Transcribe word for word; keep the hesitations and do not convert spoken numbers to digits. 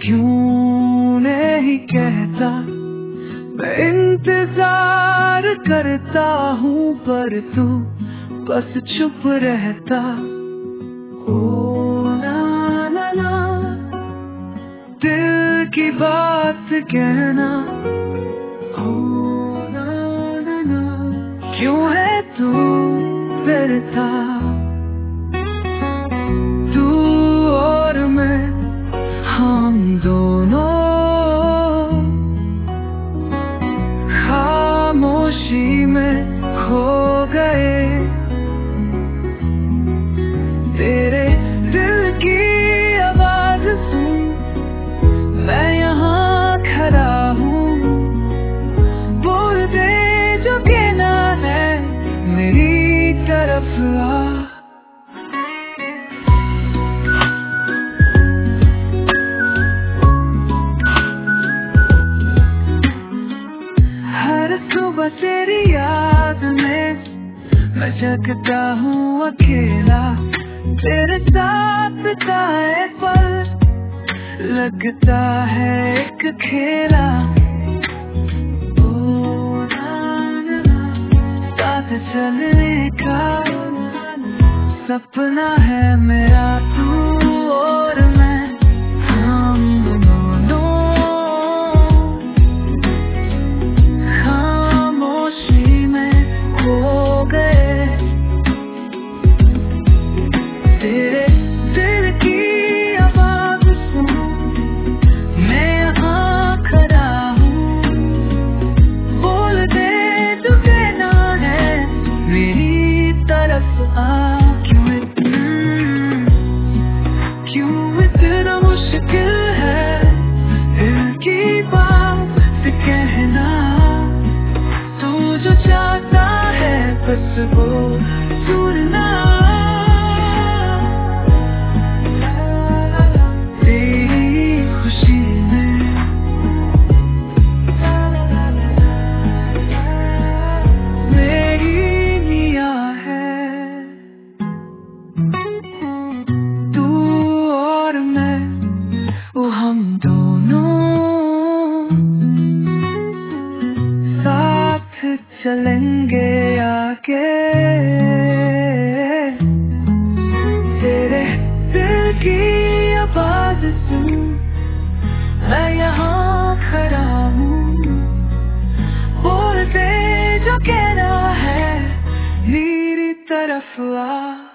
क्यों नहीं कहता, मैं इंतजार करता हूँ पर तू बस चुप रहता। ओ ना ना ना, दिल की बात कहना। ओ ना ना ना, क्यों है तू डरता। तू और मैं, हम दोनों खामोशी में खो गए। तेरे दिल की आवाज सुन, मैं यहाँ खड़ा हूँ। बोल दे जो कहना है, मेरी तरफ आ। हर सुबह तेरी याद में मैं जगता हूँ अकेला। तेरे साथ बिताए पल लगता है एक खेला। ओ ना ना ना, साथ चलने का सपना है मेरा, तू और मैं, हम दोनों खामोशी में खो गए। तेरे दिल की आवाज सुन, मैं यहाँ खड़ा हूँ। बोल दे जो कहना है, मेरी तरफ आ। क्यों क्यों इतना मुश्किल है दिल की बात कहना। तू जो चाहता है बस वो सुनना। तेरी खुशी में मेरी निगाह है। तू और मैं, वो हम दोनों साथ चलेंगे आगे। तेरे दिल की आवाज सुन, मैं यहाँ खड़ा हूँ। बोल दे जो कहना है, मेरी तरफ आ।